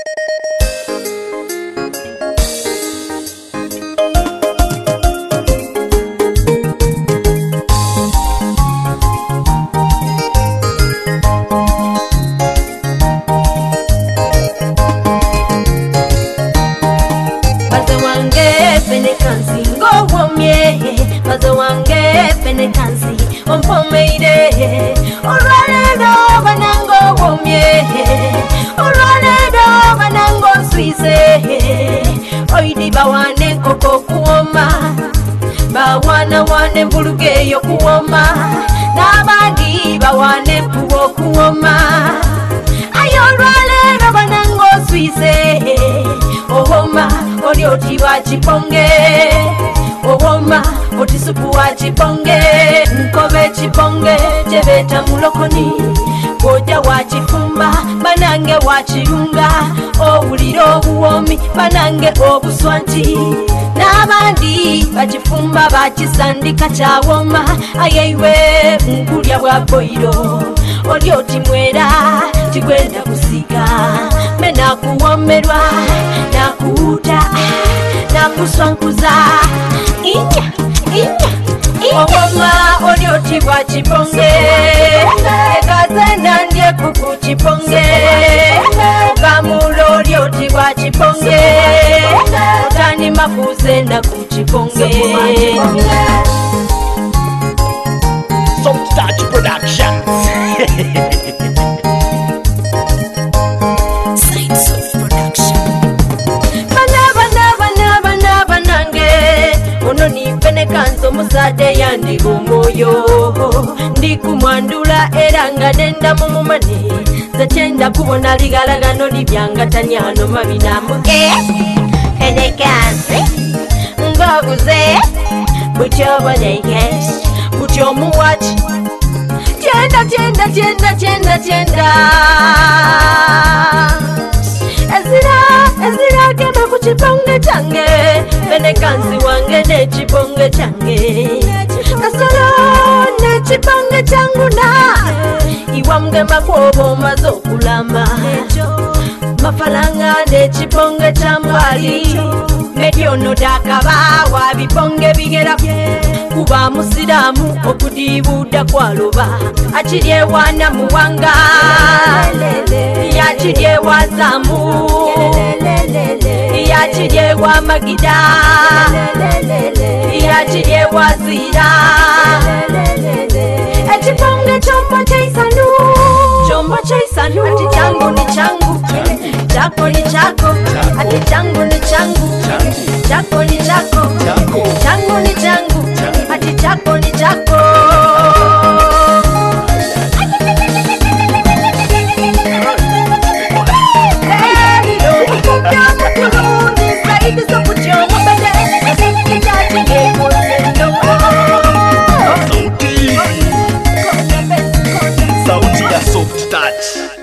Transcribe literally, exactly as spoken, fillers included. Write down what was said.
Maze wange penekansi ompomeide olwaleero banango womye olwaleero banango nswize oidi bawane koko kuwoma bawana wane mbulugeyo kuwoma n'abandi bawane mpuwo kuwoma ayo olwaleero banango nswize oboma oli oti bakiponge oboma oti supu wa chiponge nkobe chiponge chebeta mulokoni koja wa chifumba banange wa chirunga owuliro obuwomi banange obuswanti n'abandi bachifumba bachisandika chawoma ayeiwe nkulya bwa boiro oli oti mwera tigwenda kusiga mena kuwomerwa nakuuta nakuswankuza inya inya oboma oli oti bwa chiponge ekaze nandye kuku chiponge ogamulo oli oti bwa chiponge otani makuze na ku chiponge. Soft Touch Productions. Kanzo musade yandi gumoyo ndi kumwandula era nga denda mumumani zetenda kubona ligalagano libyanga tanyano mabinamu eh ene kanze ngobuze buchoba yes bucho muwachi tenda tenda tenda tenda tenda ezira ezira kema kuchiponge change bene kanzi wange ne chiponge change kasolo ne chiponge changu na iwamge makobo mazokulamba mafalanga ne chiponge chambali mediono dakaba wabiponge bigera kuba musiramu okudibuda kwaloba achirye wana muwanga yachirye wazamu yachirye wa magida yachirye wazira echiponge chombo chaisanu chombo chaisanu ati changu ni changu chako ni chako ati changu ni changu chako ni chako changu ni changu ati chako ni chako. Sauti ya Soft Touch.